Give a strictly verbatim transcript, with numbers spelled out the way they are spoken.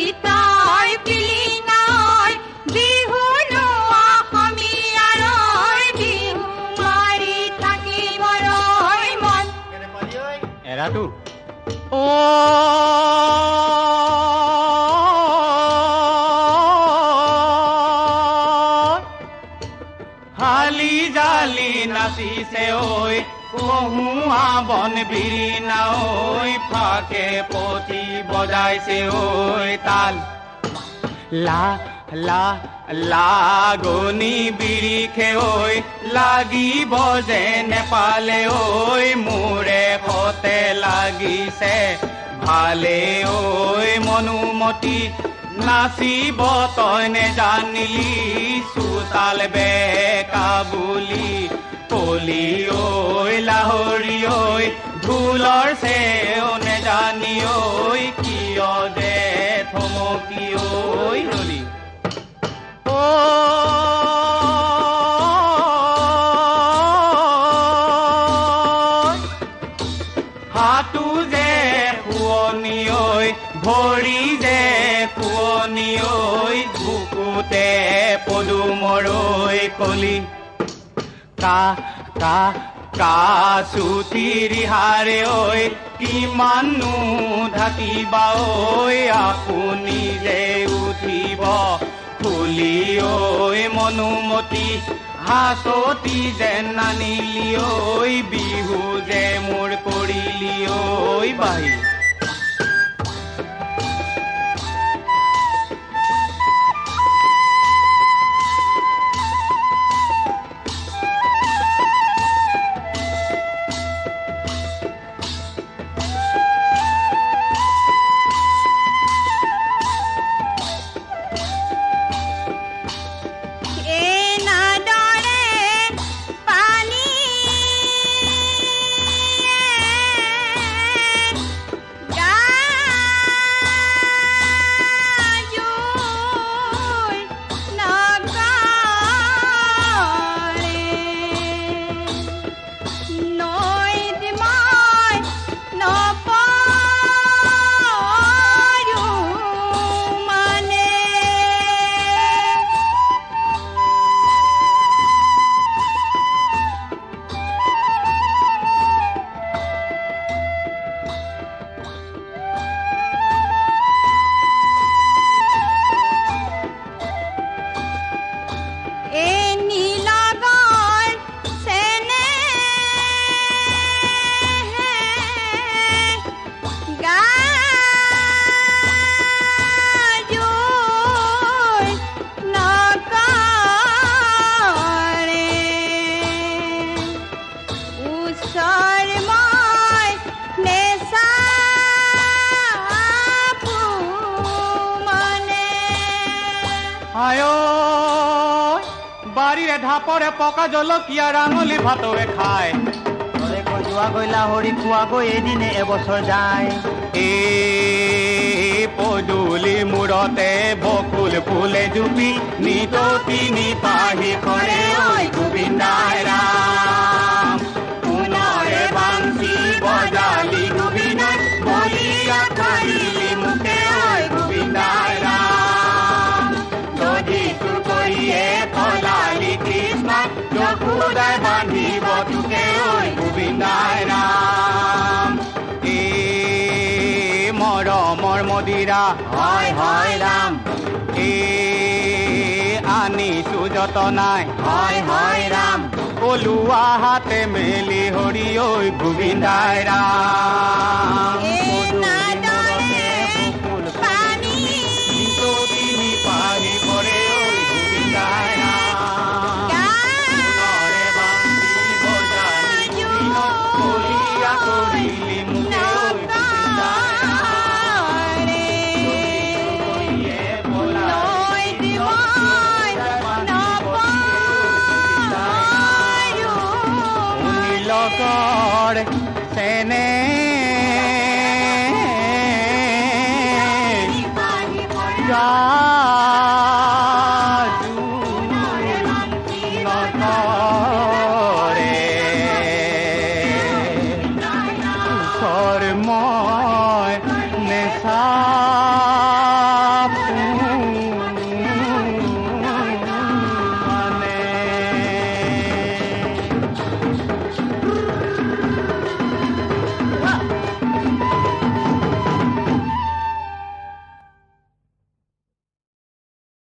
তই পিলিঙাই বিহু নোৱা অসমীয়াৰ বিহু মাৰি থাকিবৰ মন এৰাটো অ হালি জালি নাচিছে ঐ কহুৱা বন বিৰি নাঐ ফাকে পতি বজাইছে ঐ তাল লা লা লাগনি বিৰিখে ঐ লাগিব যে নেপালে ঐ মোৰে সতে লাগিছে ভালে ঐ মনুমতি নাচিব তই নেজানিলি চোতাল বেকা বুলি কলি ঐ লাহৰি ঐ ঢোলৰ চেও নেজানি ঐ কিয় দে থমকি ঐ ৰলি ঐ হাতু যে শুৱনি ঐ ভৰি যে শুৱনি ঐ বুকুতে পদুমৰ ঐ কলি কা কা কাচুতি ৰিহাৰে ঐ কিমাননো ঢাকিবা ঐ আপুনি যে উঠিব ফুলি ঐ মনুমতি হাঁচতি যে নানিলি ঐ বিহু যে মোৰ কৰিলি ঐ বাহি বাৰীৰে ঢাপৰে পকা জলকীয়া ৰাঙলী ভাতৰে খায় যোৱা গৈলা হৰি খোৱা গৈ এদিনে এবছৰ যায় এ পদূলি মূৰতে বকুল ফুলে জুপি নিততি নিপাহি কৰে ঐ গোবিন্দাই ৰাম পুনৰে বাঞ্চি বজালি গোবিন্দাই বলিয়া কৰিলি মুখে ঐ গোবিন্দাই ৰাম যদি তোৰ কৰিয়ে ফলালি কৃষ্ণ যশোদাই বান্ধিব তোকে ঐ গোবিন্দাই ৰাম এ মৰমৰ মদিৰা হয় হয় ৰাম এ আনিছো যতনাই হয় হয় ৰাম কলুৱা হাতে মেলি হৰি ঐ গোবিন্দাই ৰাম পাহি পৰে ঐ গোবিন্দাই ৰাম কৰিলি মুখে লগৰ চেনে যা